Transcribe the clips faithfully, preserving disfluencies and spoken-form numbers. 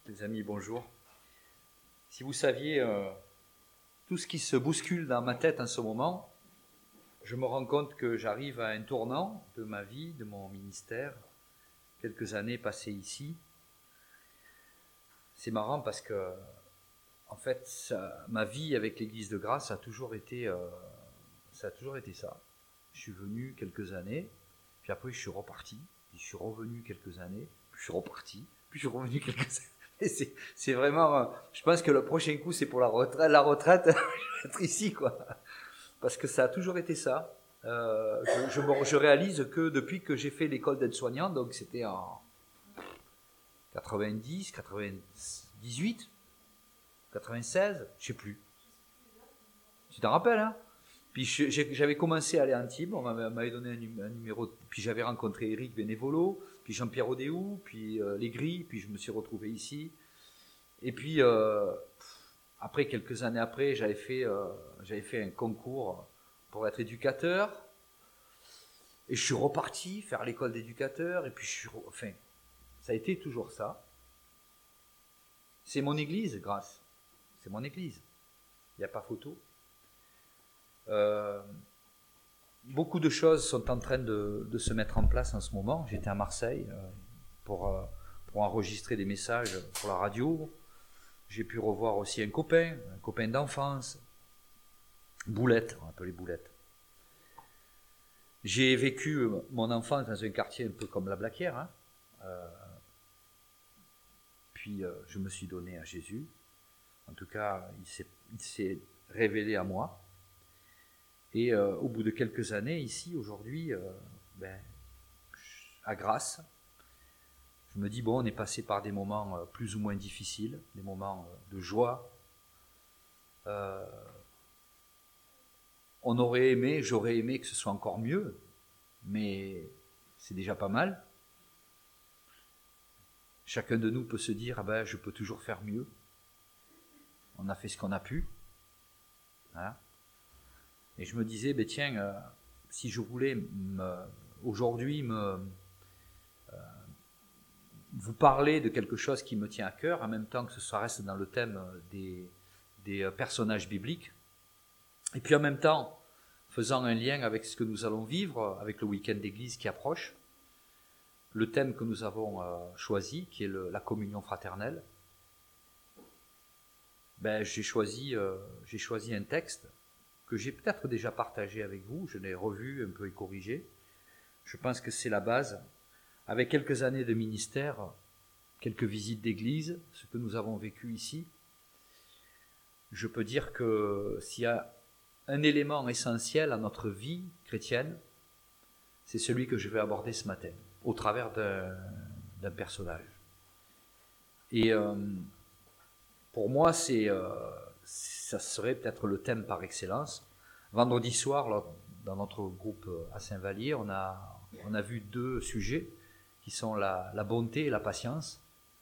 Les amis, bonjour. Si vous saviez euh, tout ce qui se bouscule dans ma tête en ce moment, je me rends compte que j'arrive à un tournant de ma vie, de mon ministère, quelques années passées ici. C'est marrant parce que, en fait, ça, ma vie avec l'Église de Grâce a toujours été, euh, ça a toujours été ça. Je suis venu quelques années, puis après je suis reparti, puis je suis revenu quelques années, puis je suis reparti, puis je suis revenu quelques années. Et c'est, c'est vraiment, je pense que le prochain coup c'est pour la retraite, la retraite, je vais être ici quoi, parce que ça a toujours été ça. Euh, je, je, je réalise que depuis que j'ai fait l'école d'aide-soignant, donc c'était en quatre-vingt-dix, quatre-vingt-dix-huit, quatre-vingt-seize, je sais plus. Tu t'en rappelles, hein? Puis je, j'avais commencé à aller à Antibes, on m'avait donné un, un numéro, puis j'avais rencontré Eric Benevolo, puis Jean-Pierre Odéou, puis euh, Les Grilles, puis je me suis retrouvé ici. Et puis, euh, après, quelques années après, j'avais fait, euh, j'avais fait un concours pour être éducateur. Et je suis reparti faire l'école d'éducateur, et puis je suis, enfin, ça a été toujours ça. C'est mon église, Grâce. C'est mon église. Il n'y a pas photo. Euh, beaucoup de choses sont en train de, de se mettre en place en ce moment. J'étais à Marseille euh, pour, euh, pour enregistrer des messages pour la radio. J'ai pu revoir aussi un copain, un copain d'enfance, Boulette, on l'appelait Boulette. J'ai vécu mon enfance dans un quartier un peu comme la Blaquière. Hein. Euh, puis euh, je me suis donné à Jésus. En tout cas, il s'est, il s'est révélé à moi. Et euh, au bout de quelques années, ici, aujourd'hui, euh, ben, à Grasse, je me dis, bon, on est passé par des moments euh, plus ou moins difficiles, des moments euh, de joie. Euh, on aurait aimé, j'aurais aimé que ce soit encore mieux, mais c'est déjà pas mal. Chacun de nous peut se dire, ah ben, je peux toujours faire mieux. On a fait ce qu'on a pu. Voilà. Et je me disais, ben tiens, euh, si je voulais me, aujourd'hui me, euh, vous parler de quelque chose qui me tient à cœur, en même temps que ça reste dans le thème des, des personnages bibliques, et puis en même temps, faisant un lien avec ce que nous allons vivre, avec le week-end d'église qui approche, le thème que nous avons euh, choisi, qui est le, la communion fraternelle, ben j'ai choisi, euh, j'ai choisi un texte que j'ai peut-être déjà partagé avec vous, je l'ai revu un peu et corrigé. Je pense que c'est la base. Avec quelques années de ministère, quelques visites d'église, ce que nous avons vécu ici, je peux dire que s'il y a un élément essentiel à notre vie chrétienne, c'est celui que je vais aborder ce matin, au travers d'un, d'un personnage. Et euh, pour moi, c'est... Euh, ça serait peut-être le thème par excellence. Vendredi soir, là, dans notre groupe à Saint-Vallier, on a, on a vu deux sujets qui sont la, la bonté et la patience.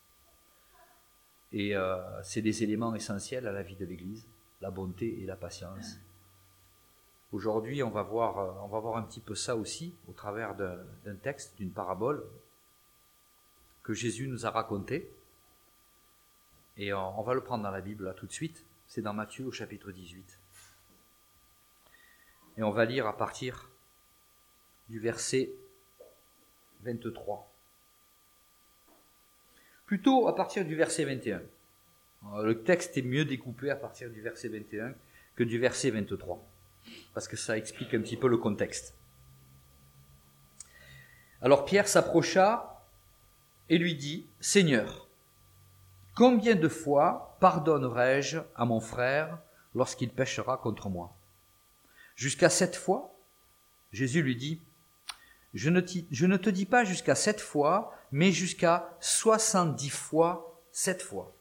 Et euh, c'est des éléments essentiels à la vie de l'Église, la bonté et la patience. Aujourd'hui, on va voir, on va voir un petit peu ça aussi au travers d'un, d'un texte, d'une parabole que Jésus nous a raconté. Et on, on va le prendre dans la Bible là tout de suite. C'est dans Matthieu au chapitre dix-huit. Et on va lire à partir du verset vingt-trois. Plutôt à partir du verset vingt et un. Le texte est mieux découpé à partir du verset vingt et un que du verset vingt-trois, parce que ça explique un petit peu le contexte. Alors Pierre s'approcha et lui dit, « Seigneur, combien de fois pardonnerai-je à mon frère lorsqu'il péchera contre moi ? Jusqu'à sept fois ?» Jésus lui dit, je ne, je ne te dis pas jusqu'à sept fois, mais jusqu'à soixante-dix fois sept fois.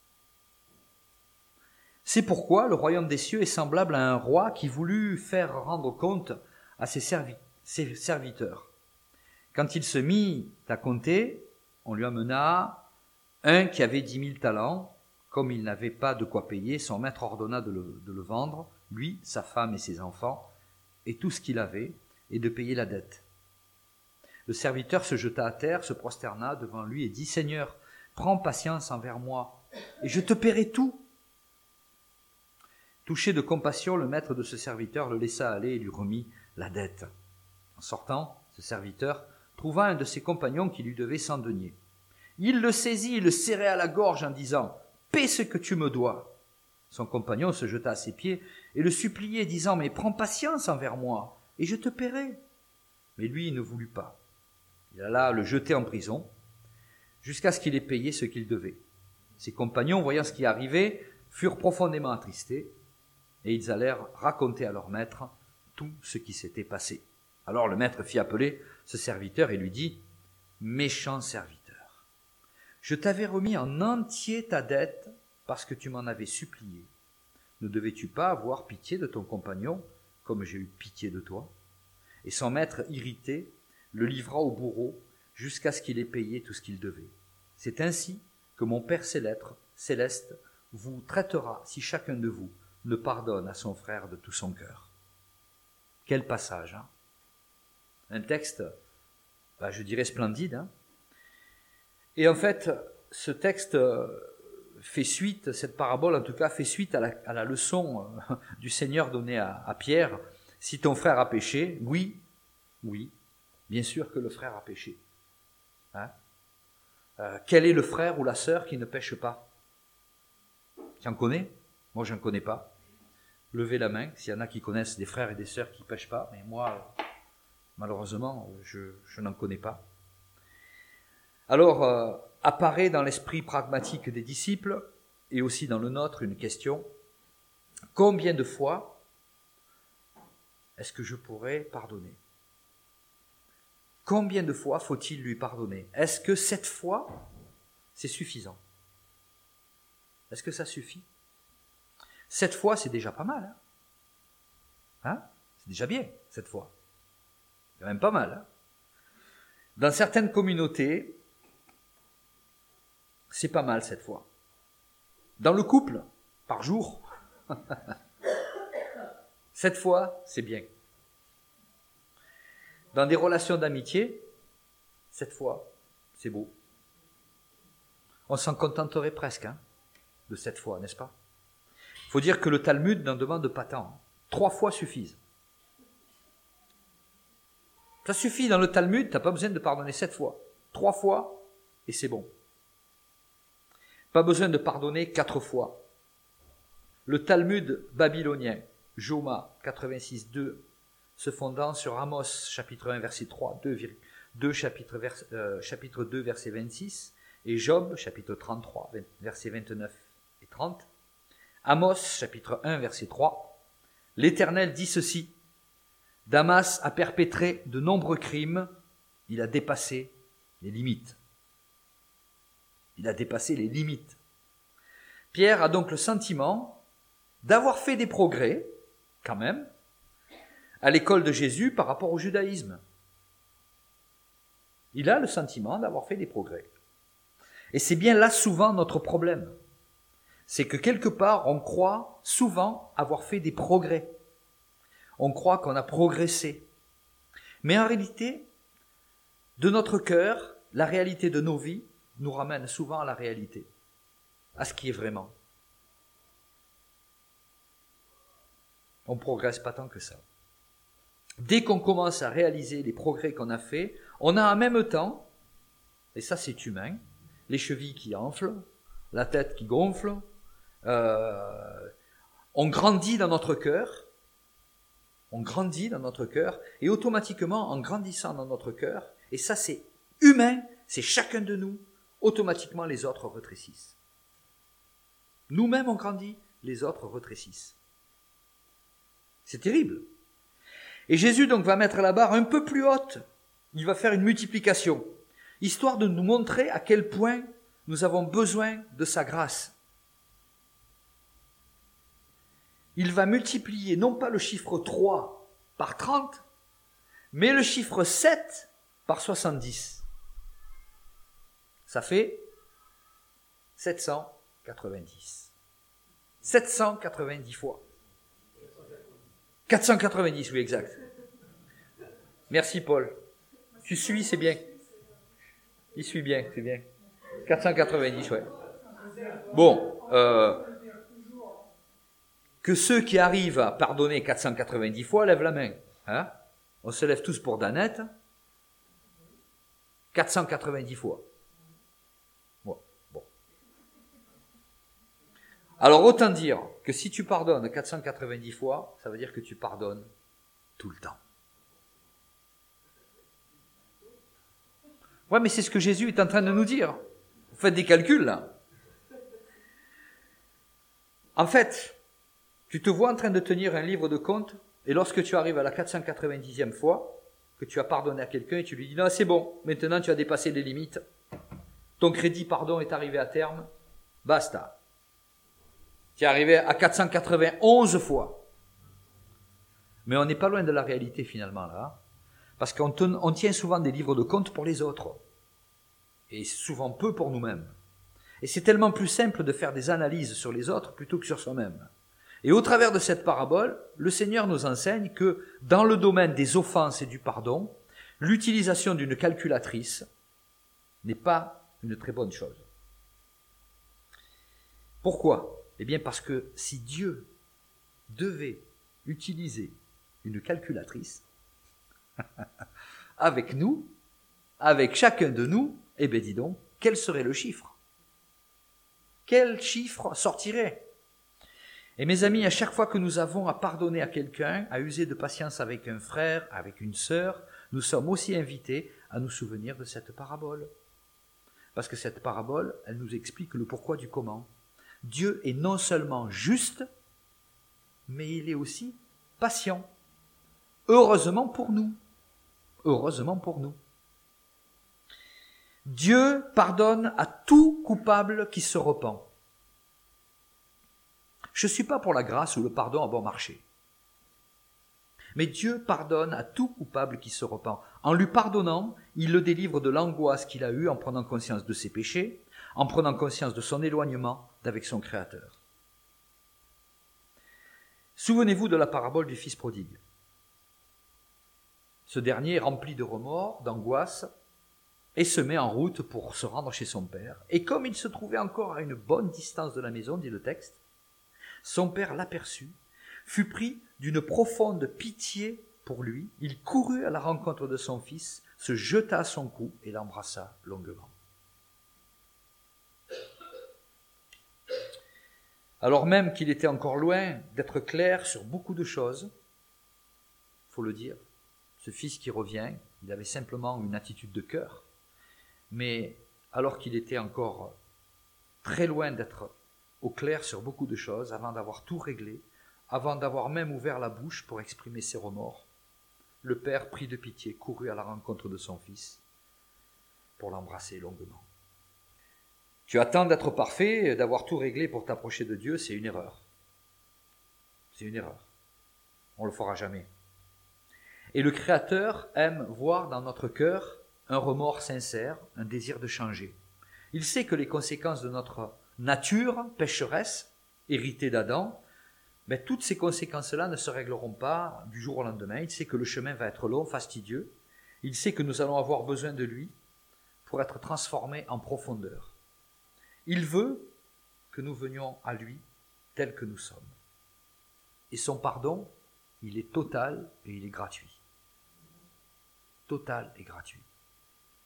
C'est pourquoi le royaume des cieux est semblable à un roi qui voulut faire rendre compte à ses, servi- ses serviteurs. Quand il se mit à compter, on lui amena un qui avait dix mille talents. Comme il n'avait pas de quoi payer, son maître ordonna de le, de le vendre, lui, sa femme et ses enfants, et tout ce qu'il avait, et de payer la dette. Le serviteur se jeta à terre, se prosterna devant lui et dit « Seigneur, Prends patience envers moi, et je te paierai tout. » Touché de compassion, le maître de ce serviteur le laissa aller et lui remit la dette. En sortant, ce serviteur trouva un de ses compagnons qui lui devait cent deniers. Il le saisit et le serrait à la gorge en disant « Paie ce que tu me dois !» Son compagnon se jeta à ses pieds et le suppliait, disant « Mais prends patience envers moi, et je te paierai. » Mais lui, il ne voulut pas. Il alla le jeter en prison, jusqu'à ce qu'il ait payé ce qu'il devait. Ses compagnons, voyant ce qui arrivait, furent profondément attristés, et ils allèrent raconter à leur maître tout ce qui s'était passé. Alors le maître fit appeler ce serviteur et lui dit « Méchant serviteur, je t'avais remis en entier ta dette parce que tu m'en avais supplié. Ne devais-tu pas avoir pitié de ton compagnon comme j'ai eu pitié de toi ?» Et son maître, irrité, le livra au bourreau jusqu'à ce qu'il ait payé tout ce qu'il devait. C'est ainsi que mon Père céleste vous traitera si chacun de vous ne pardonne à son frère de tout son cœur. Quel passage, hein? Un texte, bah, je dirais splendide. Hein? Et en fait, ce texte fait suite, cette parabole en tout cas, fait suite à la, à la leçon du Seigneur donnée à, à Pierre. Si ton frère a péché, oui, oui, bien sûr que le frère a péché. Hein? Euh, quel est le frère ou la sœur qui ne pêche pas? Tu en connais? Moi, je n'en connais pas. Levez la main s'il y en a qui connaissent des frères et des sœurs qui ne pêchent pas, mais moi, malheureusement, je, je n'en connais pas. Alors, euh, apparaît dans l'esprit pragmatique des disciples, et aussi dans le nôtre, une question. Combien de fois est-ce que je pourrais pardonner? Combien de fois faut-il lui pardonner? Est-ce que cette fois, c'est suffisant? Est-ce que ça suffit? Cette fois, c'est déjà pas mal. Hein, hein? C'est déjà bien, cette fois. C'est quand même pas mal. Hein? Dans certaines communautés, c'est pas mal cette fois. Dans le couple, par jour, cette fois, c'est bien. Dans des relations d'amitié, cette fois, c'est beau. On s'en contenterait presque hein, de cette fois, n'est-ce pas? Il faut dire que le Talmud n'en demande pas tant. Trois fois suffisent. Ça suffit dans le Talmud, tu n'as pas besoin de pardonner sept fois. Trois fois, et c'est bon. Pas besoin de pardonner quatre fois. Le Talmud babylonien, Joma quatre-vingt-six deux, se fondant sur Amos chapitre un verset trois, deux chapitre, vers, euh, chapitre deux verset vingt-six, et Job chapitre trente-trois verset vingt-neuf et trente. Amos chapitre un verset trois, l'Éternel dit ceci: Damas a perpétré de nombreux crimes, il a dépassé les limites. Il a dépassé les limites. Pierre a donc le sentiment d'avoir fait des progrès, quand même, à l'école de Jésus par rapport au judaïsme. Il a le sentiment d'avoir fait des progrès. Et c'est bien là souvent notre problème. C'est que quelque part, on croit souvent avoir fait des progrès. On croit qu'on a progressé. Mais en réalité, de notre cœur, la réalité de nos vies nous ramène souvent à la réalité, à ce qui est vraiment. On ne progresse pas tant que ça. Dès qu'on commence à réaliser les progrès qu'on a faits, on a en même temps, et ça c'est humain, les chevilles qui enflent, la tête qui gonfle, euh, on grandit dans notre cœur, on grandit dans notre cœur, et automatiquement, en grandissant dans notre cœur, et ça c'est humain, c'est chacun de nous, automatiquement les autres rétrécissent. Nous-mêmes on grandit, les autres rétrécissent. C'est terrible. Et Jésus donc va mettre la barre un peu plus haute. Il va faire une multiplication, histoire de nous montrer à quel point nous avons besoin de sa grâce. Il va multiplier non pas le chiffre trois par trente, mais le chiffre sept par soixante-dix. Ça fait sept cent quatre-vingt-dix. sept cent quatre-vingt-dix fois. quatre cent quatre-vingt-dix, oui, exact. Merci, Paul. Tu suis, c'est bien. Il suit bien, c'est bien. quatre cent quatre-vingt-dix, ouais. Bon, euh, que ceux qui arrivent à pardonner quatre cent quatre-vingt-dix fois lèvent la main. Hein? On se lève tous pour Danette. quatre cent quatre-vingt-dix fois. Bon, bon. Alors autant dire que si tu pardonnes quatre cent quatre-vingt-dix fois, ça veut dire que tu pardonnes tout le temps. Ouais, mais c'est ce que Jésus est en train de nous dire. Vous faites des calculs, là. En fait, tu te vois en train de tenir un livre de comptes, et lorsque tu arrives à la quatre cent quatre-vingt-dixième fois, que tu as pardonné à quelqu'un, et tu lui dis, non, c'est bon, maintenant tu as dépassé les limites, ton crédit pardon est arrivé à terme, basta. Tu es arrivé à quatre cent quatre-vingt-onze fois. Mais on n'est pas loin de la réalité finalement, là. Parce qu'on ten, on tient souvent des livres de comptes pour les autres. Et souvent peu pour nous-mêmes. Et c'est tellement plus simple de faire des analyses sur les autres plutôt que sur soi-même. Et au travers de cette parabole, le Seigneur nous enseigne que dans le domaine des offenses et du pardon, l'utilisation d'une calculatrice n'est pas une très bonne chose. Pourquoi ? Eh bien parce que si Dieu devait utiliser une calculatrice avec nous, avec chacun de nous, eh bien dis donc, quel serait le chiffre ? Quel chiffre sortirait ? Et mes amis, à chaque fois que nous avons à pardonner à quelqu'un, à user de patience avec un frère, avec une sœur, nous sommes aussi invités à nous souvenir de cette parabole. Parce que cette parabole, elle nous explique le pourquoi du comment. Dieu est non seulement juste, mais il est aussi patient. Heureusement pour nous. Heureusement pour nous. Dieu pardonne à tout coupable qui se repent. Je ne suis pas pour la grâce ou le pardon à bon marché. Mais Dieu pardonne à tout coupable qui se repent. En lui pardonnant, il le délivre de l'angoisse qu'il a eue en prenant conscience de ses péchés, en prenant conscience de son éloignement d'avec son Créateur. Souvenez-vous de la parabole du fils prodigue. Ce dernier est rempli de remords, d'angoisse, et se met en route pour se rendre chez son père. Et comme il se trouvait encore à une bonne distance de la maison, dit le texte, son père l'aperçut, fut pris d'une profonde pitié pour lui, il courut à la rencontre de son fils, se jeta à son cou et l'embrassa longuement. Alors même qu'il était encore loin d'être clair sur beaucoup de choses, il faut le dire, ce fils qui revient, il avait simplement une attitude de cœur, mais alors qu'il était encore très loin d'être au clair sur beaucoup de choses, avant d'avoir tout réglé, avant d'avoir même ouvert la bouche pour exprimer ses remords, le père, pris de pitié, courut à la rencontre de son fils pour l'embrasser longuement. Tu attends d'être parfait, d'avoir tout réglé pour t'approcher de Dieu, c'est une erreur. C'est une erreur. On ne le fera jamais. Et le Créateur aime voir dans notre cœur un remords sincère, un désir de changer. Il sait que les conséquences de notre nature pécheresse, héritée d'Adam, mais toutes ces conséquences-là ne se régleront pas du jour au lendemain. Il sait que le chemin va être long, fastidieux. Il sait que nous allons avoir besoin de lui pour être transformés en profondeur. Il veut que nous venions à lui tels que nous sommes. Et son pardon, il est total et il est gratuit. Total et gratuit. Pourquoi ?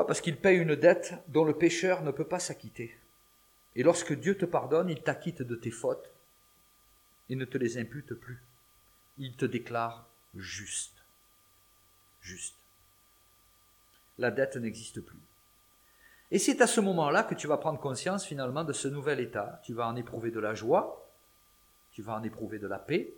Parce qu'il paye une dette dont le pécheur ne peut pas s'acquitter. Et lorsque Dieu te pardonne, il t'acquitte de tes fautes et ne te les impute plus. Il te déclare juste. Juste. La dette n'existe plus. Et c'est à ce moment-là que tu vas prendre conscience finalement de ce nouvel état. Tu vas en éprouver de la joie, tu vas en éprouver de la paix,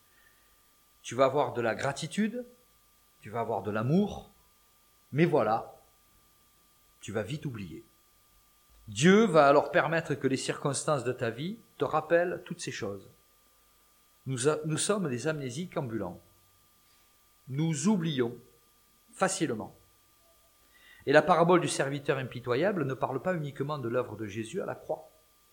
tu vas avoir de la gratitude, tu vas avoir de l'amour, mais voilà, tu vas vite oublier. Dieu va alors permettre que les circonstances de ta vie te rappellent toutes ces choses. Nous, a, nous sommes des amnésiques ambulants. Nous oublions facilement. Et la parabole du serviteur impitoyable ne parle pas uniquement de l'œuvre de Jésus à la croix,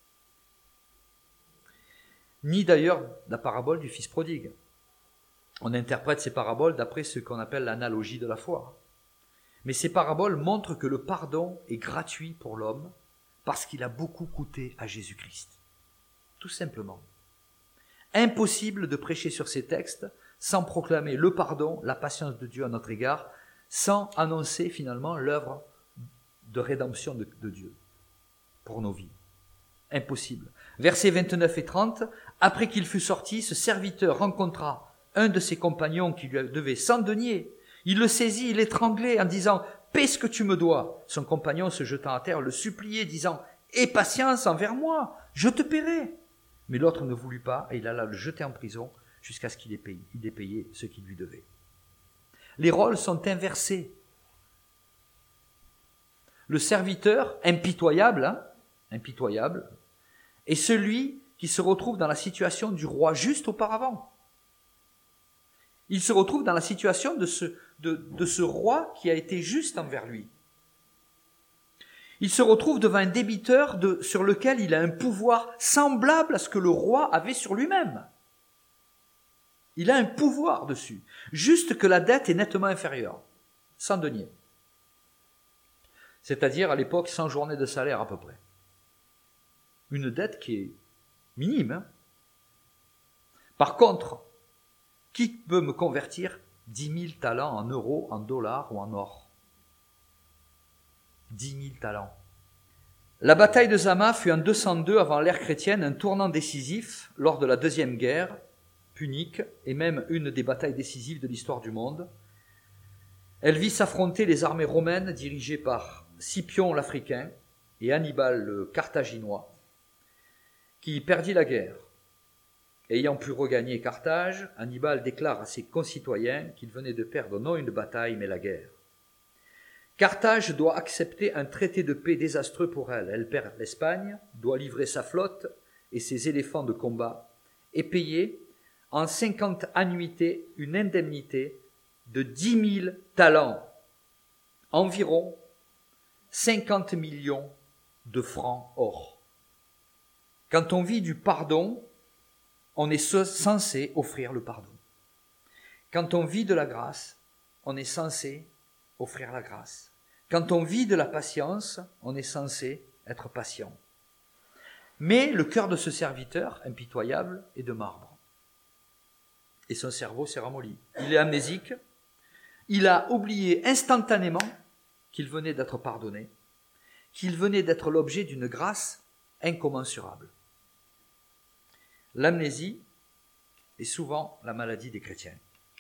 ni d'ailleurs de la parabole du fils prodigue. On interprète ces paraboles d'après ce qu'on appelle l'analogie de la foi. Mais ces paraboles montrent que le pardon est gratuit pour l'homme parce qu'il a beaucoup coûté à Jésus-Christ. Tout simplement. Impossible de prêcher sur ces textes sans proclamer le pardon, la patience de Dieu à notre égard, sans annoncer finalement l'œuvre de rédemption de, de Dieu pour nos vies. Impossible. Versets vingt-neuf et trente, après qu'il fut sorti, ce serviteur rencontra un de ses compagnons qui lui devait cent deniers. Il le saisit, il l'étranglait en disant « Paie ce que tu me dois ». Son compagnon, se jetant à terre, le suppliait, disant « Aie patience envers moi, je te paierai ». Mais l'autre ne voulut pas et il alla le jeter en prison jusqu'à ce qu'il ait payé, il ait payé ce qu'il lui devait. Les rôles sont inversés. Le serviteur, impitoyable, hein, impitoyable, est celui qui se retrouve dans la situation du roi juste auparavant. Il se retrouve dans la situation de ce, de, de ce roi qui a été juste envers lui. Il se retrouve devant un débiteur de, sur lequel il a un pouvoir semblable à ce que le roi avait sur lui-même. Il a un pouvoir dessus, juste que la dette est nettement inférieure, cent deniers. C'est-à-dire à l'époque cent journées de salaire à peu près. Une dette qui est minime. Hein. Par contre, qui peut me convertir dix mille talents en euros, en dollars ou en or? dix mille talents. La bataille de Zama fut en deux cent deux avant l'ère chrétienne un tournant décisif lors de la deuxième guerre punique et même une des batailles décisives de l'histoire du monde. Elle vit s'affronter les armées romaines dirigées par Scipion l'Africain et Hannibal le Carthaginois, qui perdit la guerre. Ayant pu regagner Carthage, Hannibal déclare à ses concitoyens qu'il venait de perdre non une bataille mais la guerre. Carthage doit accepter un traité de paix désastreux pour elle. Elle perd l'Espagne, doit livrer sa flotte et ses éléphants de combat et payer en cinquante annuités une indemnité de dix mille talents, environ cinquante millions de francs or. Quand on vit du pardon, on est censé offrir le pardon. Quand on vit de la grâce, on est censé offrir la grâce. Quand on vit de la patience, on est censé être patient. Mais le cœur de ce serviteur, impitoyable, est de marbre. Et son cerveau s'est ramolli. Il est amnésique. Il a oublié instantanément qu'il venait d'être pardonné, qu'il venait d'être l'objet d'une grâce incommensurable. L'amnésie est souvent la maladie des chrétiens.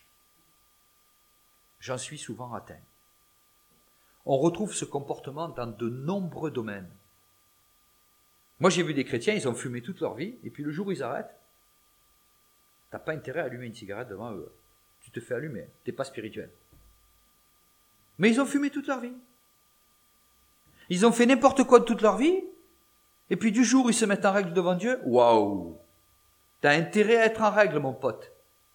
J'en suis souvent atteint. On retrouve ce comportement dans de nombreux domaines. Moi, j'ai vu des chrétiens, ils ont fumé toute leur vie, et puis le jour où ils arrêtent, t'as pas intérêt à allumer une cigarette devant eux. Tu te fais allumer, t'es pas spirituel. Mais ils ont fumé toute leur vie. Ils ont fait n'importe quoi de toute leur vie, et puis du jour où ils se mettent en règle devant Dieu, waouh! T'as intérêt à être en règle, mon pote.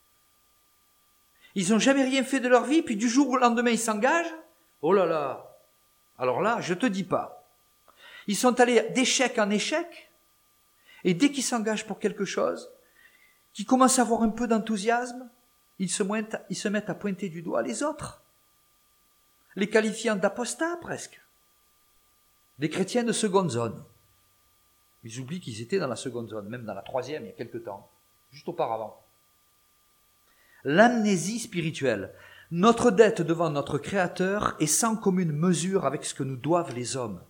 Ils n'ont jamais rien fait de leur vie, puis du jour au lendemain, ils s'engagent. Oh là là! Alors là, je te dis pas. Ils sont allés d'échec en échec, et dès qu'ils s'engagent pour quelque chose, qu'ils commencent à avoir un peu d'enthousiasme, ils se, mettent, ils se mettent à pointer du doigt les autres, les qualifiant d'apostats presque, des chrétiens de seconde zone. Ils oublient qu'ils étaient dans la seconde zone, même dans la troisième il y a quelque temps, juste auparavant. L'amnésie spirituelle. Notre dette devant notre Créateur est sans commune mesure avec ce que nous doivent les hommes.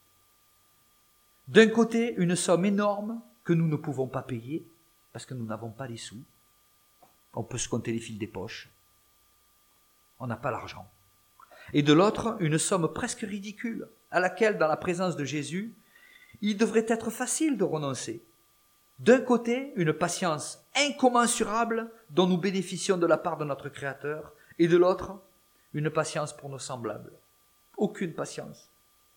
D'un côté, une somme énorme que nous ne pouvons pas payer parce que nous n'avons pas les sous. On peut se compter les fils des poches. On n'a pas l'argent. Et de l'autre, une somme presque ridicule à laquelle, dans la présence de Jésus, il devrait être facile de renoncer. D'un côté, une patience incommensurable dont nous bénéficions de la part de notre Créateur, et de l'autre, une patience pour nos semblables. Aucune patience.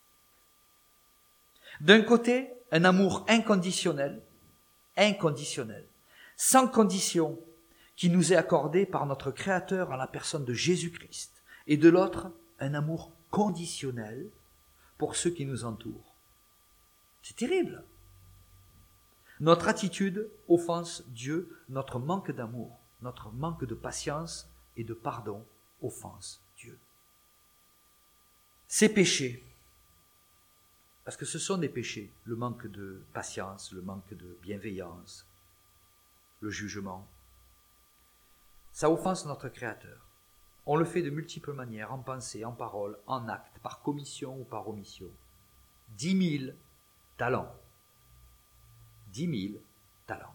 D'un côté, un amour inconditionnel, inconditionnel, sans condition, qui nous est accordé par notre Créateur en la personne de Jésus-Christ. Et de l'autre, un amour conditionnel pour ceux qui nous entourent. C'est terrible. Notre attitude offense Dieu, notre manque d'amour, notre manque de patience et de pardon offense Dieu. Ces péchés, parce que ce sont des péchés, le manque de patience, le manque de bienveillance, le jugement, ça offense notre Créateur. On le fait de multiples manières, en pensée, en parole, en acte, par commission ou par omission. Dix mille talents. Dix mille talents.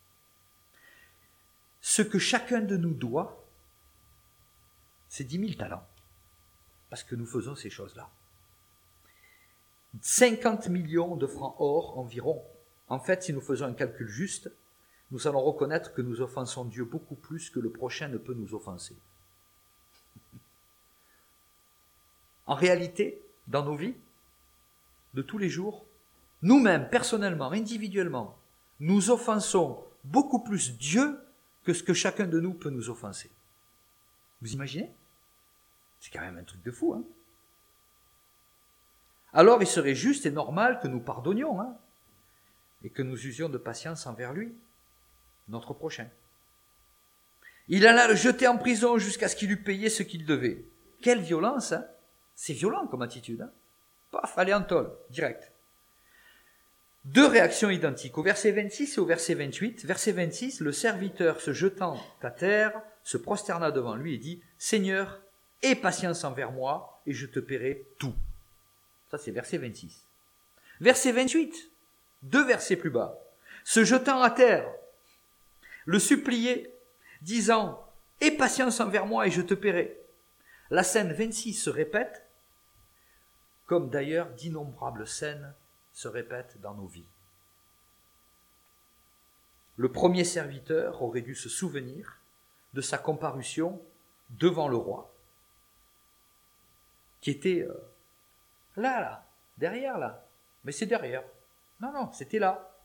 Ce que chacun de nous doit, c'est dix mille talents. Parce que nous faisons ces choses-là. cinquante millions de francs or environ. En fait, si nous faisons un calcul juste, nous allons reconnaître que nous offensons Dieu beaucoup plus que le prochain ne peut nous offenser. En réalité, dans nos vies, de tous les jours, nous-mêmes, personnellement, individuellement, nous offensons beaucoup plus Dieu que ce que chacun de nous peut nous offenser. Vous imaginez ? C'est quand même un truc de fou, hein ? Alors il serait juste et normal que nous pardonnions, hein, et que nous usions de patience envers lui, notre prochain. Il alla le jeter en prison jusqu'à ce qu'il eût payé ce qu'il devait. Quelle violence, hein ? C'est violent comme attitude. Hein ? Paf, allez en tôle, direct. Deux réactions identiques, au verset vingt-six et au verset vingt-huit. Verset vingt-six, le serviteur se jetant à terre, se prosterna devant lui et dit « Seigneur, aie patience envers moi et je te paierai tout. » Ça, c'est verset vingt-six. Verset vingt-huit, deux versets plus bas. Se jetant à terre, le supplier, disant « Aie patience envers moi et je te paierai. » La scène vingt-six se répète, comme d'ailleurs d'innombrables scènes se répètent dans nos vies. Le premier serviteur aurait dû se souvenir de sa comparution devant le roi, qui était euh, là, là, derrière, là. Mais c'est derrière. Non, non, c'était là.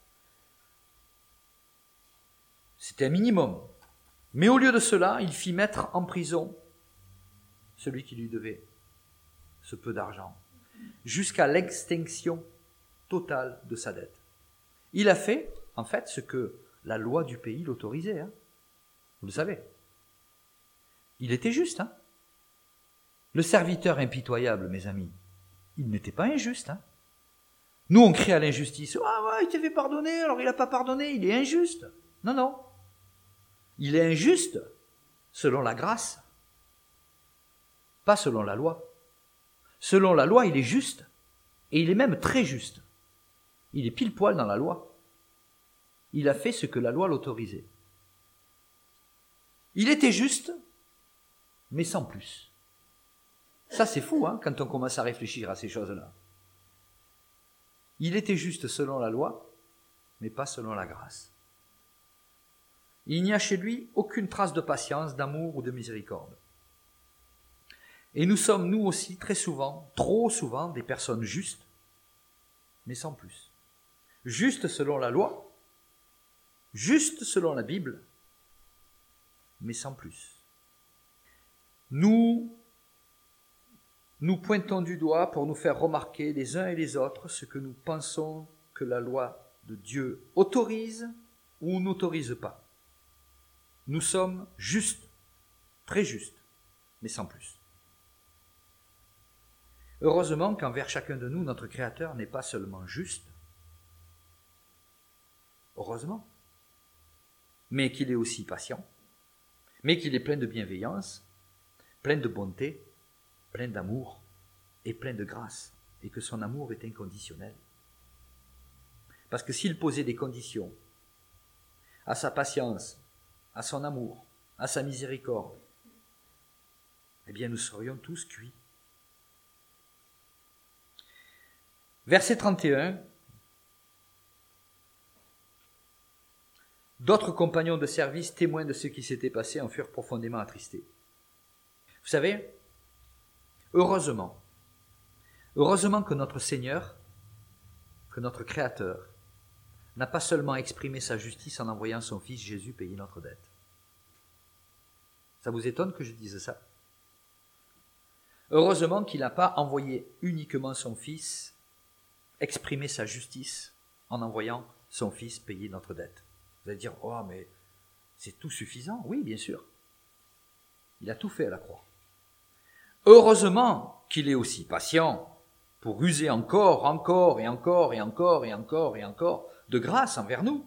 C'était un minimum. Mais au lieu de cela, il fit mettre en prison celui qui lui devait ce peu d'argent, jusqu'à l'extinction totale de sa dette. Il a fait, en fait, ce que la loi du pays l'autorisait. Hein. Vous le savez. Il était juste. Hein. Le serviteur impitoyable, mes amis, il n'était pas injuste. Hein. Nous, on crie à l'injustice. « Ah ouais, il t'avait pardonné, alors il n'a pas pardonné, il est injuste. » Non, non. Il est injuste selon la grâce, pas selon la loi. Selon la loi, il est juste, et il est même très juste. Il est pile poil dans la loi. Il a fait ce que la loi l'autorisait. Il était juste, mais sans plus. Ça, c'est fou, hein, quand on commence à réfléchir à ces choses-là. Il était juste selon la loi, mais pas selon la grâce. Il n'y a chez lui aucune trace de patience, d'amour ou de miséricorde. Et nous sommes, nous aussi, très souvent, trop souvent, des personnes justes, mais sans plus. Justes selon la loi, justes selon la Bible, mais sans plus. Nous nous pointons du doigt pour nous faire remarquer les uns et les autres ce que nous pensons que la loi de Dieu autorise ou n'autorise pas. Nous sommes justes, très justes, mais sans plus. Heureusement qu'envers chacun de nous, notre Créateur n'est pas seulement juste, heureusement, mais qu'il est aussi patient, mais qu'il est plein de bienveillance, plein de bonté, plein d'amour et plein de grâce, et que son amour est inconditionnel. Parce que s'il posait des conditions à sa patience, à son amour, à sa miséricorde, eh bien nous serions tous cuits. Verset trente et un. D'autres compagnons de service, témoins de ce qui s'était passé, en furent profondément attristés. Vous savez, heureusement, heureusement que notre Seigneur, que notre Créateur, n'a pas seulement exprimé sa justice en envoyant son Fils Jésus payer notre dette. Ça vous étonne que je dise ça? Heureusement qu'il n'a pas envoyé uniquement son Fils exprimer sa justice en envoyant son Fils payer notre dette. Vous allez dire, oh mais c'est tout suffisant. Oui, bien sûr. Il a tout fait à la croix. Heureusement qu'il est aussi patient pour user encore, encore et encore et encore et encore et encore de grâce envers nous,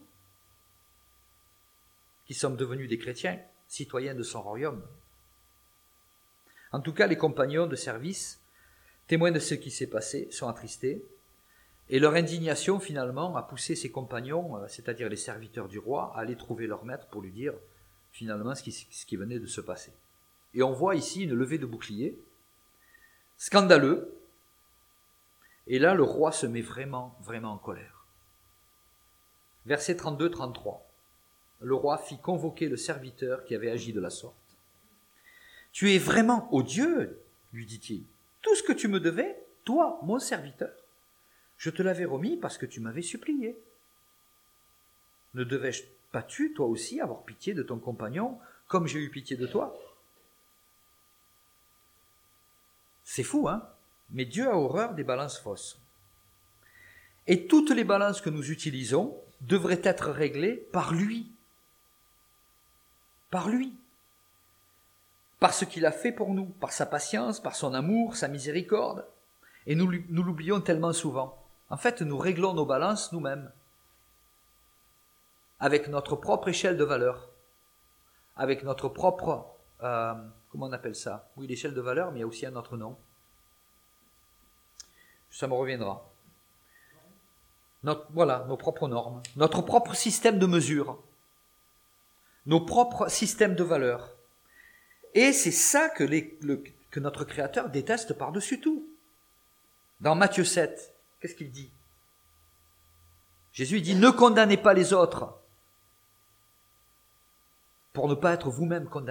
qui sommes devenus des chrétiens, citoyens de son royaume. En tout cas, les compagnons de service, témoins de ce qui s'est passé, sont attristés, et leur indignation, finalement, a poussé ses compagnons, c'est-à-dire les serviteurs du roi, à aller trouver leur maître pour lui dire, finalement, ce qui, ce qui venait de se passer. Et on voit ici une levée de bouclier, scandaleux, et là, le roi se met vraiment, vraiment en colère. Versets trente-deux trente-trois. Le roi fit convoquer le serviteur qui avait agi de la sorte. « Tu es vraiment odieux, lui dit-il. Tout ce que tu me devais, toi, mon serviteur, je te l'avais remis parce que tu m'avais supplié. Ne devais-je pas tu, toi aussi, avoir pitié de ton compagnon comme j'ai eu pitié de toi ?» C'est fou, hein? Mais Dieu a horreur des balances fausses. Et toutes les balances que nous utilisons devraient être réglées par lui. Par lui. Par ce qu'il a fait pour nous, par sa patience, par son amour, sa miséricorde. Et nous, nous l'oublions tellement souvent. En fait, nous réglons nos balances nous-mêmes, avec notre propre échelle de valeur, avec notre propre, euh, comment on appelle ça? Oui, l'échelle de valeur, mais il y a aussi un autre nom. Ça me reviendra. Notre, voilà, nos propres normes, notre propre système de mesure, nos propres systèmes de valeur. Et c'est ça que, les, le, que notre Créateur déteste par-dessus tout. Dans Matthieu sept, qu'est-ce qu'il dit? Jésus dit « Ne condamnez pas les autres pour ne pas être vous-même condamnés. »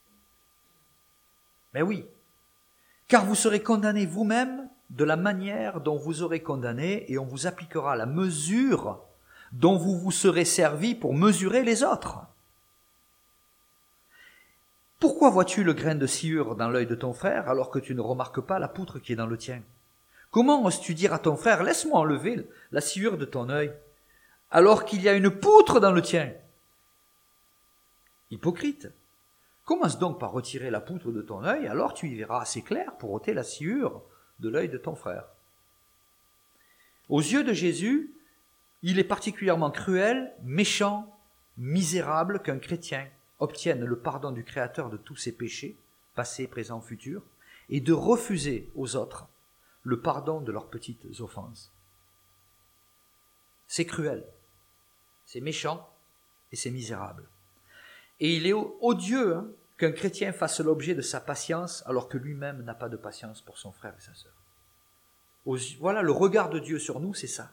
Mais oui, car vous serez condamnés vous-même de la manière dont vous aurez condamné et on vous appliquera la mesure dont vous vous serez servi pour mesurer les autres. Pourquoi vois-tu le grain de sciure dans l'œil de ton frère alors que tu ne remarques pas la poutre qui est dans le tien? Comment oses-tu dire à ton frère « Laisse-moi enlever la sciure de ton œil » alors qu'il y a une poutre dans le tien? Hypocrite, commence donc par retirer la poutre de ton œil, alors tu y verras assez clair pour ôter la sciure de l'œil de ton frère. Aux yeux de Jésus, il est particulièrement cruel, méchant, misérable qu'un chrétien obtienne le pardon du Créateur de tous ses péchés, passés, présents, futurs, et de refuser aux autres le pardon de leurs petites offenses. C'est cruel, c'est méchant et c'est misérable. Et il est odieux hein, qu'un chrétien fasse l'objet de sa patience alors que lui-même n'a pas de patience pour son frère et sa sœur. Aux, voilà, le regard de Dieu sur nous, c'est ça.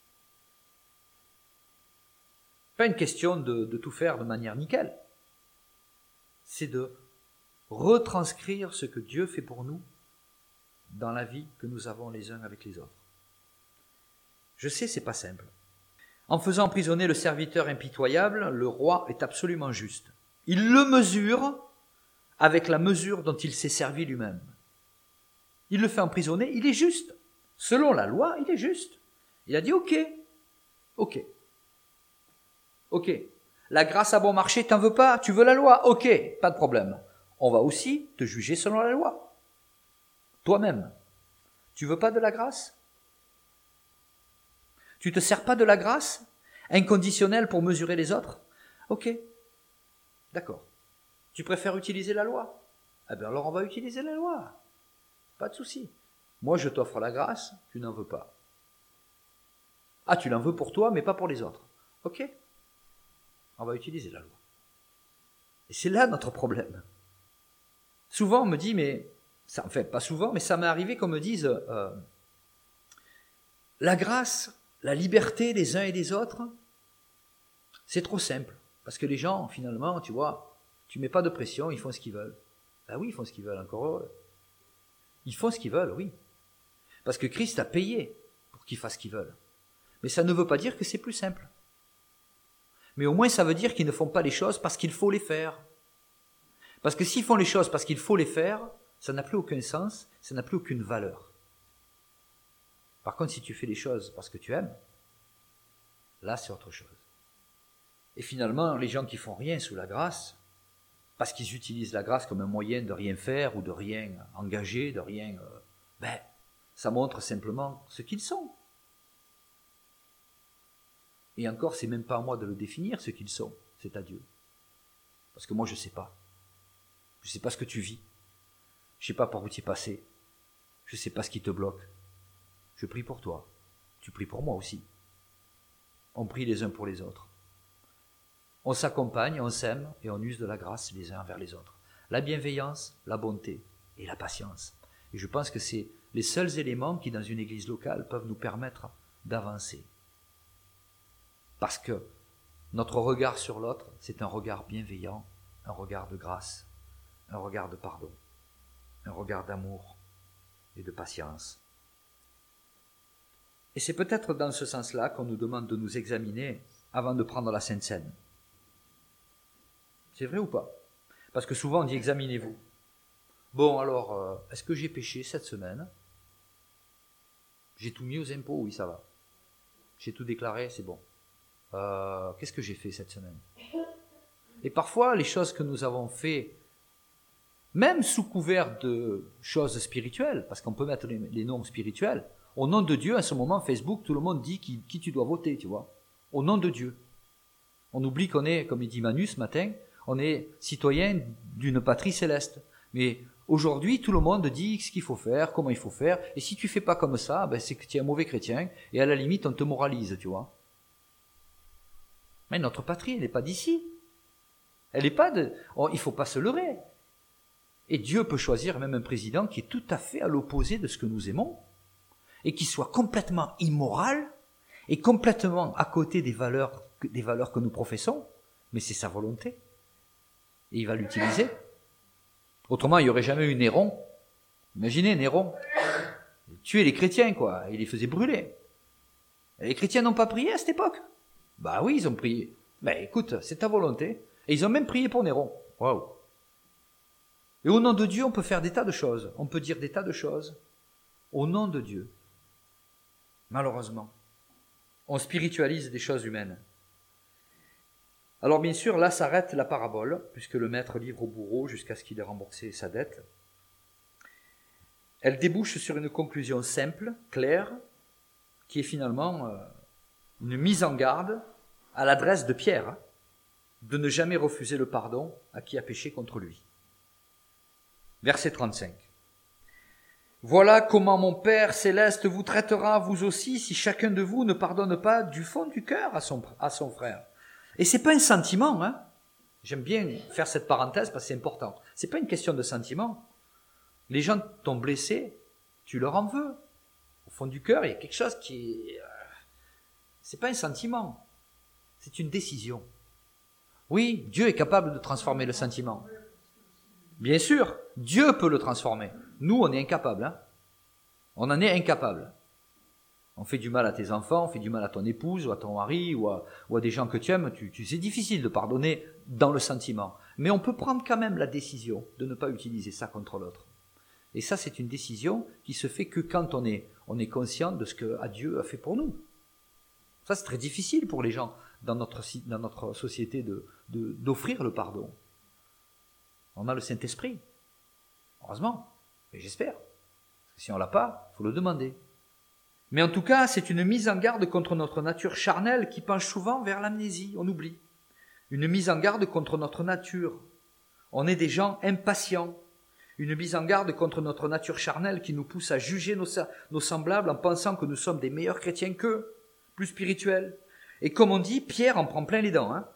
Pas une question de, de tout faire de manière nickel. C'est de retranscrire ce que Dieu fait pour nous dans la vie que nous avons les uns avec les autres. Je sais, c'est pas simple. En faisant emprisonner le serviteur impitoyable, le roi est absolument juste. Il le mesure avec la mesure dont il s'est servi lui-même. Il le fait emprisonner, il est juste. Selon la loi, il est juste. Il a dit ok, ok, ok. La grâce a bon marché, t'en veux pas, tu veux la loi, ok, pas de problème. On va aussi te juger selon la loi. Toi-même, tu veux pas de la grâce? Tu te sers pas de la grâce inconditionnelle pour mesurer les autres? Ok, d'accord. Tu préfères utiliser la loi? Eh bien alors on va utiliser la loi. Pas de souci. Moi je t'offre la grâce, tu n'en veux pas. Ah, tu l'en veux pour toi, mais pas pour les autres. Ok, on va utiliser la loi. Et c'est là notre problème. Souvent on me dit, mais, ça, enfin pas souvent, mais ça m'est arrivé qu'on me dise, euh, la grâce, la liberté des uns et des autres, c'est trop simple. Parce que les gens, finalement, tu vois, tu mets pas de pression, ils font ce qu'ils veulent. Ben oui, ils font ce qu'ils veulent, encore heureux. Ils font ce qu'ils veulent, oui. Parce que Christ a payé pour qu'ils fassent ce qu'ils veulent. Mais ça ne veut pas dire que c'est plus simple. Mais au moins, ça veut dire qu'ils ne font pas les choses parce qu'il faut les faire. Parce que s'ils font les choses parce qu'il faut les faire, ça n'a plus aucun sens, ça n'a plus aucune valeur. Par contre, si tu fais les choses parce que tu aimes, là, c'est autre chose. Et finalement, les gens qui font rien sous la grâce, parce qu'ils utilisent la grâce comme un moyen de rien faire ou de rien engager, de rien... Euh, ben, ça montre simplement ce qu'ils sont. Et encore, c'est même pas à moi de le définir, ce qu'ils sont, c'est à Dieu. Parce que moi, je ne sais pas. Je ne sais pas ce que tu vis. Je ne sais pas par où tu es passé. Je ne sais pas ce qui te bloque. Je prie pour toi. Tu pries pour moi aussi. On prie les uns pour les autres. On s'accompagne, on s'aime et on use de la grâce les uns envers les autres. La bienveillance, la bonté et la patience. Et je pense que c'est les seuls éléments qui, dans une église locale, peuvent nous permettre d'avancer. Parce que notre regard sur l'autre, c'est un regard bienveillant, un regard de grâce, un regard de pardon, un regard d'amour et de patience. Et c'est peut-être dans ce sens-là qu'on nous demande de nous examiner avant de prendre la Sainte Seine. C'est vrai ou pas? Parce que souvent on dit examinez-vous. Bon alors, euh, est-ce que j'ai péché cette semaine? J'ai tout mis aux impôts? Oui, ça va. J'ai tout déclaré, c'est bon. Euh, qu'est-ce que j'ai fait cette semaine? Et parfois, les choses que nous avons fait, même sous couvert de choses spirituelles, parce qu'on peut mettre les, les noms spirituels, au nom de Dieu, à ce moment, Facebook, tout le monde dit qui, qui tu dois voter, tu vois. Au nom de Dieu. On oublie qu'on est, comme il dit Manu ce matin, on est citoyen d'une patrie céleste. Mais aujourd'hui, tout le monde dit ce qu'il faut faire, comment il faut faire. Et si tu fais pas comme ça, ben c'est que tu es un mauvais chrétien. Et à la limite, on te moralise, tu vois. Mais notre patrie, elle n'est pas d'ici. Elle n'est pas de... Oh, il faut pas se leurrer. Et Dieu peut choisir même un président qui est tout à fait à l'opposé de ce que nous aimons. Et qui soit complètement immoral et complètement à côté des valeurs, des valeurs que nous professons. Mais c'est sa volonté. Et il va l'utiliser. Autrement, il n'y aurait jamais eu Néron. Imaginez Néron. Il tuait les chrétiens, quoi. Il les faisait brûler. Et les chrétiens n'ont pas prié à cette époque. Bah oui, ils ont prié. Ben écoute, c'est ta volonté. Et ils ont même prié pour Néron. Waouh. Et au nom de Dieu, on peut faire des tas de choses. On peut dire des tas de choses. Au nom de Dieu. Malheureusement. On spiritualise des choses humaines. Alors bien sûr, là s'arrête la parabole, puisque le maître livre au bourreau jusqu'à ce qu'il ait remboursé sa dette. Elle débouche sur une conclusion simple, claire, qui est finalement euh, une mise en garde à l'adresse de Pierre, hein, de ne jamais refuser le pardon à qui a péché contre lui. Verset trente-cinq. Voilà comment mon Père céleste vous traitera, vous aussi, si chacun de vous ne pardonne pas du fond du cœur à son, à son frère. Et c'est pas un sentiment, hein. J'aime bien faire cette parenthèse parce que c'est important. C'est pas une question de sentiment. Les gens t'ont blessé, tu leur en veux. Au fond du cœur, il y a quelque chose qui est... C'est pas un sentiment. C'est une décision. Oui, Dieu est capable de transformer le sentiment. Bien sûr, Dieu peut le transformer. Nous, on est incapables. Hein. On en est incapables. On fait du mal à tes enfants, on fait du mal à ton épouse, ou à ton mari, ou à, ou à des gens que tu aimes. Tu, tu, c'est difficile de pardonner dans le sentiment. Mais on peut prendre quand même la décision de ne pas utiliser ça contre l'autre. Et ça, c'est une décision qui se fait que quand on est, on est conscient de ce que Dieu a fait pour nous. Ça, c'est très difficile pour les gens dans notre, dans notre société de, de, d'offrir le pardon. On a le Saint-Esprit. Heureusement. Mais j'espère. Parce que si on l'a pas, il faut le demander. Mais en tout cas, c'est une mise en garde contre notre nature charnelle qui penche souvent vers l'amnésie, on oublie. Une mise en garde contre notre nature. On est des gens impatients. Une mise en garde contre notre nature charnelle qui nous pousse à juger nos, nos semblables en pensant que nous sommes des meilleurs chrétiens qu'eux, plus spirituels. Et comme on dit, Pierre en prend plein les dents. Hein.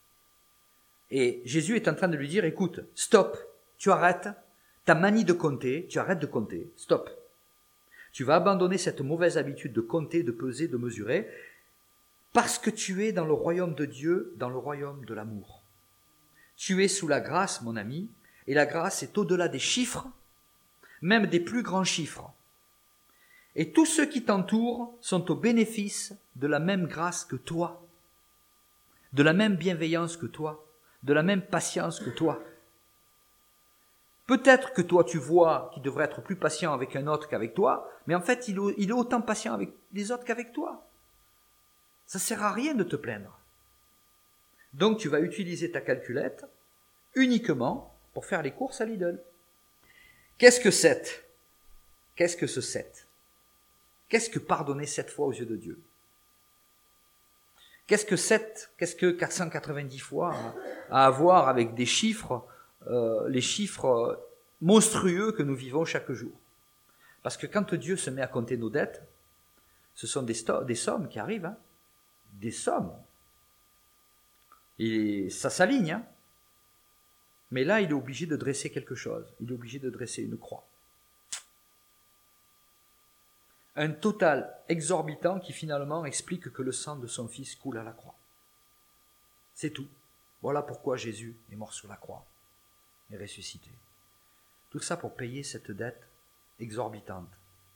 Et Jésus est en train de lui dire, écoute, stop, tu arrêtes, ta manie de compter, tu arrêtes de compter, stop. Tu vas abandonner cette mauvaise habitude de compter, de peser, de mesurer, parce que tu es dans le royaume de Dieu, dans le royaume de l'amour. Tu es sous la grâce, mon ami, et la grâce est au-delà des chiffres, même des plus grands chiffres. Et tous ceux qui t'entourent sont au bénéfice de la même grâce que toi, de la même bienveillance que toi, de la même patience que toi. Peut-être que toi, tu vois qu'il devrait être plus patient avec un autre qu'avec toi, mais en fait, il est autant patient avec les autres qu'avec toi. Ça ne sert à rien de te plaindre. Donc, tu vas utiliser ta calculette uniquement pour faire les courses à Lidl. Qu'est-ce que sept? Qu'est-ce que ce sept? Qu'est-ce que pardonner sept fois aux yeux de Dieu? Qu'est-ce que sept? Qu'est-ce que quatre cent quatre-vingt-dix fois à avoir avec des chiffres, euh, les chiffres monstrueux que nous vivons chaque jour? Parce que quand Dieu se met à compter nos dettes, ce sont des, sto- des sommes qui arrivent, hein, des sommes. Et ça s'aligne, hein. Mais là, il est obligé de dresser quelque chose. Il est obligé de dresser une croix. Un total exorbitant qui finalement explique que le sang de son fils coule à la croix. C'est tout. Voilà pourquoi Jésus est mort sur la croix et ressuscité. Tout ça pour payer cette dette exorbitante.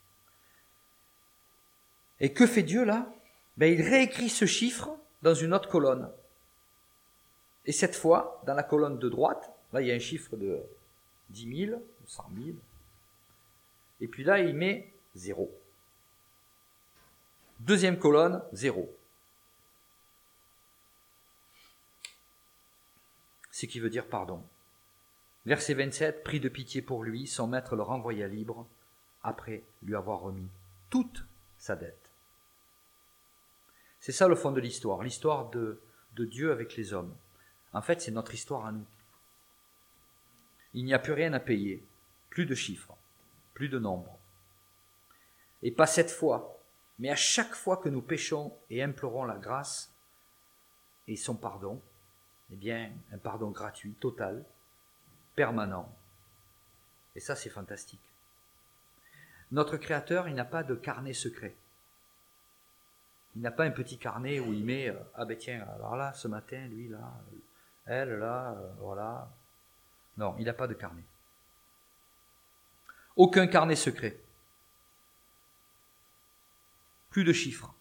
Et que fait Dieu là? Ben, il réécrit ce chiffre dans une autre colonne. Et cette fois, dans la colonne de droite, là il y a un chiffre de dix mille, cent mille. Et puis là, il met zéro. Deuxième colonne, zéro. Ce qui veut dire pardon. Verset vingt-sept, pris de pitié pour lui, son maître le renvoya libre, après lui avoir remis toute sa dette. C'est ça le fond de l'histoire, l'histoire de, de Dieu avec les hommes. En fait, c'est notre histoire à nous. Il n'y a plus rien à payer, plus de chiffres, plus de nombres. Et pas cette fois, mais à chaque fois que nous péchons et implorons la grâce et son pardon, eh bien, un pardon gratuit, total, permanent. Et ça, c'est fantastique. Notre Créateur, il n'a pas de carnet secret. Il n'a pas un petit carnet où il met, ah ben tiens, alors là, ce matin, lui, là, elle, là, euh, voilà. Non, il n'a pas de carnet. Aucun carnet secret. Plus de chiffres.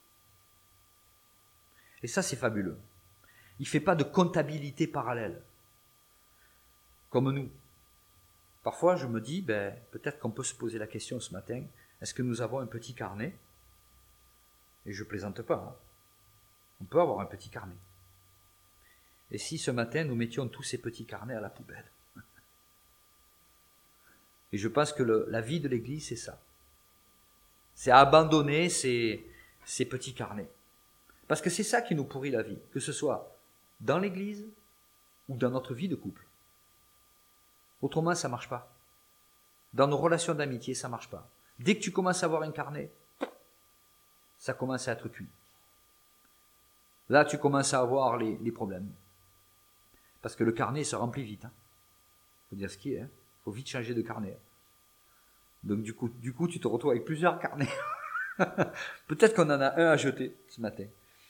Et ça, c'est fabuleux. Il ne fait pas de comptabilité parallèle, comme nous. Parfois, je me dis, ben, peut-être qu'on peut se poser la question ce matin, est-ce que nous avons un petit carnet? Et je ne plaisante pas. Hein. On peut avoir un petit carnet. Et si ce matin, nous mettions tous ces petits carnets à la poubelle? Et je pense que le, la vie de l'Église, c'est ça. C'est abandonner ces, ces petits carnets. Parce que c'est ça qui nous pourrit la vie, que ce soit dans l'Église ou dans notre vie de couple. Autrement, ça ne marche pas. Dans nos relations d'amitié, ça ne marche pas. Dès que tu commences à avoir un carnet, ça commence à être cuit. Là, tu commences à avoir les, les problèmes. Parce que le carnet se remplit vite. Il hein. faut dire ce qui est. Il hein. faut vite changer de carnet. Donc du coup, du coup, tu te retrouves avec plusieurs carnets. Peut-être qu'on en a un à jeter ce matin.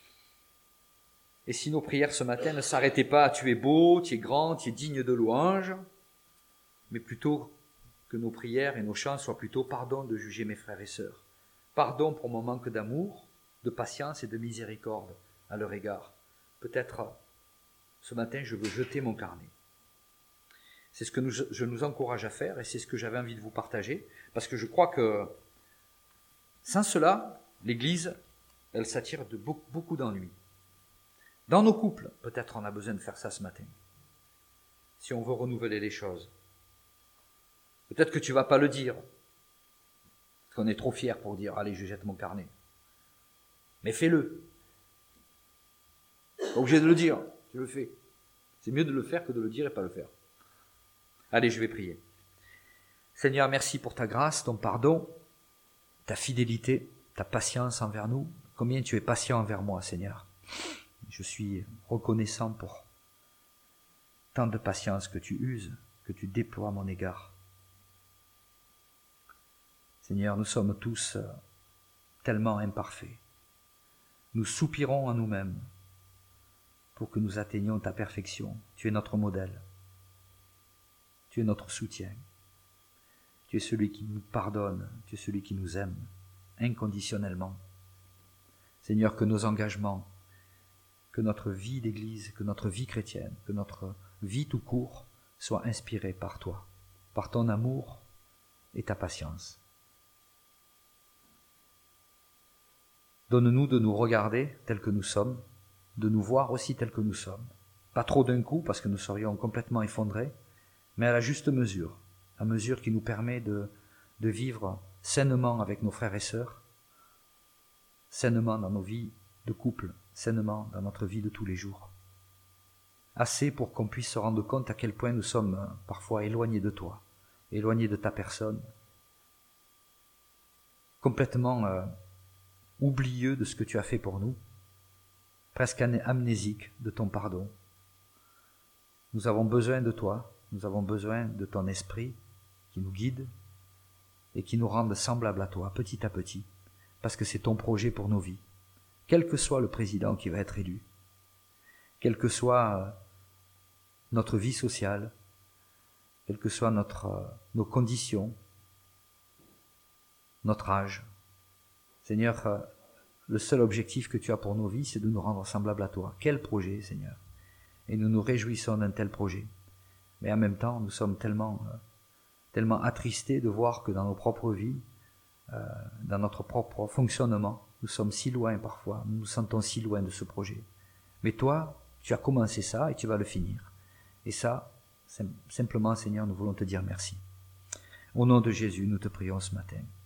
Et si nos prières ce matin ne s'arrêtaient pas à tu es beau, tu es grand, tu es digne de louange, mais plutôt que nos prières et nos chants soient plutôt pardon de juger mes frères et sœurs. Pardon pour mon manque d'amour, de patience et de miséricorde à leur égard. Peut-être ce matin, je veux jeter mon carnet. C'est ce que nous, je nous encourage à faire et c'est ce que j'avais envie de vous partager, parce que je crois que sans cela, l'Église, elle s'attire de beaucoup, beaucoup d'ennuis. Dans nos couples, peut-être on a besoin de faire ça ce matin, si on veut renouveler les choses. Peut-être que tu ne vas pas le dire, parce qu'on est trop fiers pour dire « Allez, je jette mon carnet ». Mais fais-le. Pas obligé de le dire, tu le fais. C'est mieux de le faire que de le dire et pas le faire. Allez, je vais prier. Seigneur, merci pour ta grâce, ton pardon, ta fidélité, ta patience envers nous. Combien tu es patient envers moi, Seigneur. Je suis reconnaissant pour tant de patience que tu uses, que tu déploies à mon égard. Seigneur, nous sommes tous tellement imparfaits. Nous soupirons en nous-mêmes pour que nous atteignions ta perfection. Tu es notre modèle. Tu es notre soutien. Tu es celui qui nous pardonne. Tu es celui qui nous aime inconditionnellement. Seigneur, que nos engagements, que notre vie d'Église, que notre vie chrétienne, que notre vie tout court soient inspirés par toi, par ton amour et ta patience. Donne-nous de nous regarder tels que nous sommes, de nous voir aussi tels que nous sommes, Pas trop d'un coup, parce que nous serions complètement effondrés, mais à la juste mesure, la mesure qui nous permet de, de vivre sainement avec nos frères et sœurs, sainement dans nos vies de couple, sainement dans notre vie de tous les jours. Assez pour qu'on puisse se rendre compte à quel point nous sommes parfois éloignés de toi, éloignés de ta personne, complètement euh, oublieux de ce que tu as fait pour nous, presque amnésiques de ton pardon. Nous avons besoin de toi, nous avons besoin de ton esprit qui nous guide et qui nous rende semblables à toi petit à petit, parce que c'est ton projet pour nos vies. Quel que soit le président qui va être élu, quelle que soit notre vie sociale, quelles que soient notre, nos conditions, notre âge. Seigneur, le seul objectif que tu as pour nos vies, c'est de nous rendre semblables à toi. Quel projet, Seigneur! Et nous nous réjouissons d'un tel projet. Mais en même temps, nous sommes tellement, euh, tellement attristés de voir que dans nos propres vies, euh, dans notre propre fonctionnement, nous sommes si loin parfois, nous nous sentons si loin de ce projet. Mais toi, tu as commencé ça et tu vas le finir. Et ça, simplement, Seigneur, nous voulons te dire merci. Au nom de Jésus, nous te prions ce matin.